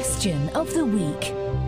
Question of the Week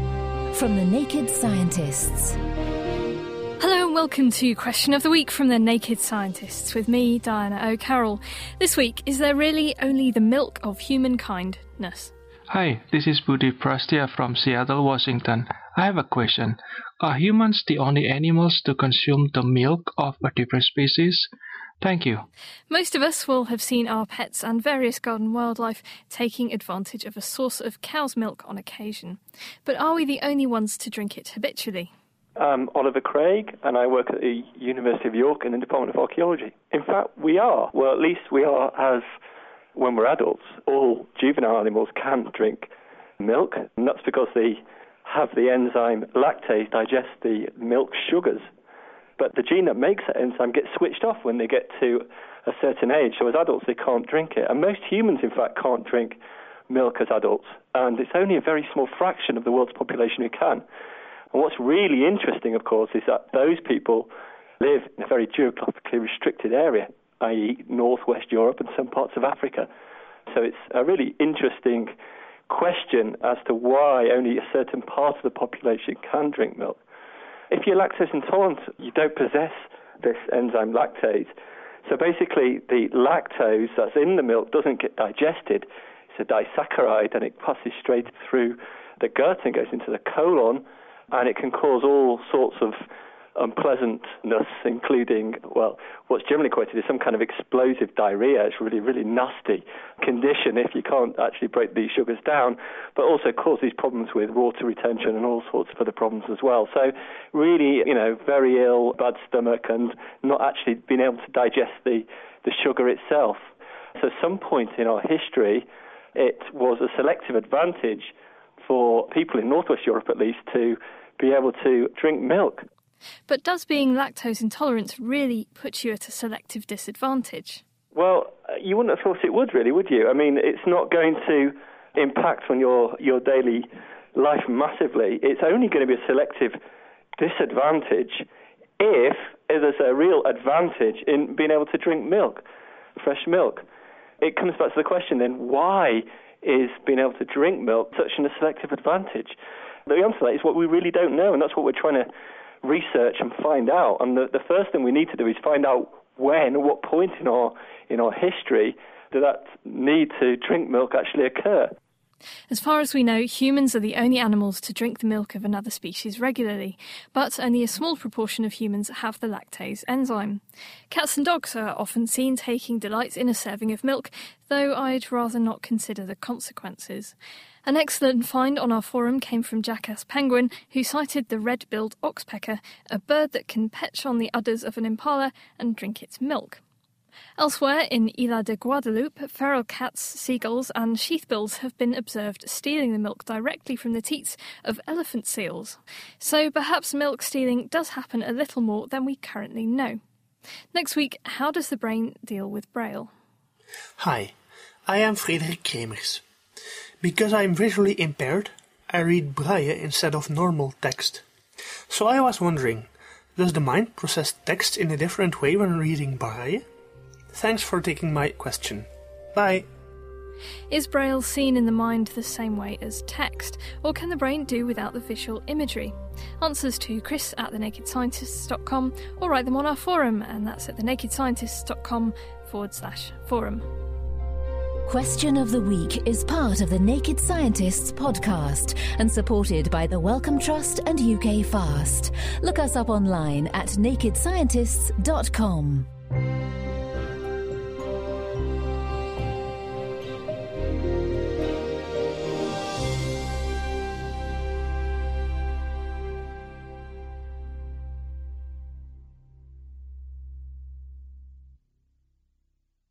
from the Naked Scientists. Hello and welcome to Question of the Week from the Naked Scientists with me, Diana O'Carroll. This week, is there really only the milk of humankindness? Hi, this is Budi Prastia from Seattle, Washington. I have a question. Are humans the only animals to consume the milk of a different species? Thank you. Most of us will have seen our pets and various garden wildlife taking advantage of a source of cow's milk on occasion. But are we the only ones to drink it habitually? I'm Oliver Craig, and I work at the University of York in the Department of Archaeology. In fact, we are. Well, at least we are as when we're adults. All juvenile animals can drink milk, and that's because they have the enzyme lactase digest the milk sugars. But the gene that makes that enzyme gets switched off when they get to a certain age. So as adults, they can't drink it. And most humans, in fact, can't drink milk as adults. And it's only a very small fraction of the world's population who can. And what's really interesting, of course, is that those people live in a very geographically restricted area, i.e. northwest Europe and some parts of Africa. So it's a really interesting question as to why only a certain part of the population can drink milk. If you're lactose intolerant, you don't possess this enzyme lactase. So basically, the lactose that's in the milk doesn't get digested. It's a disaccharide, and it passes straight through the gut and goes into the colon, and it can cause all sorts of unpleasantness, including, well, what's generally quoted is some kind of explosive diarrhea. It's really, really nasty condition if you can't actually break these sugars down, but also causes problems with water retention and all sorts of other problems as well. So really, very ill, bad stomach, and not actually being able to digest the sugar itself. So at some point in our history, it was a selective advantage for people in northwest Europe, at least, to be able to drink milk. But does being lactose intolerant really put you at a selective disadvantage? Well, you wouldn't have thought it would, really, would you? I mean, it's not going to impact on your daily life massively. It's only going to be a selective disadvantage if there's a real advantage in being able to drink milk, fresh milk. It comes back to the question then, why is being able to drink milk such a selective advantage? The answer to that is what we really don't know, and that's what we're trying to research and find out. And the first thing we need to do is find out when, at what point in our history did that need to drink milk actually occur. As far as we know, humans are the only animals to drink the milk of another species regularly, but only a small proportion of humans have the lactase enzyme. Cats and dogs are often seen taking delight in a serving of milk, though I'd rather not consider the consequences. An excellent find on our forum came from Jackass Penguin, who cited the red-billed oxpecker, a bird that can perch on the udders of an impala and drink its milk. Elsewhere, in Isla de Guadalupe, feral cats, seagulls and sheathbills have been observed stealing the milk directly from the teats of elephant seals. So perhaps milk stealing does happen a little more than we currently know. Next week, how does the brain deal with Braille? Hi, I am Frederik Kremers. Because I am visually impaired, I read Braille instead of normal text. So I was wondering, does the mind process text in a different way when reading Braille? Thanks for taking my question. Bye. Is Braille seen in the mind the same way as text, or can the brain do without the visual imagery? Answers to Chris at thenakedscientists.com, or write them on our forum, and that's at thenakedscientists.com/forum. Question of the Week is part of the Naked Scientists podcast and supported by the Wellcome Trust and UK Fast. Look us up online at nakedscientists.com.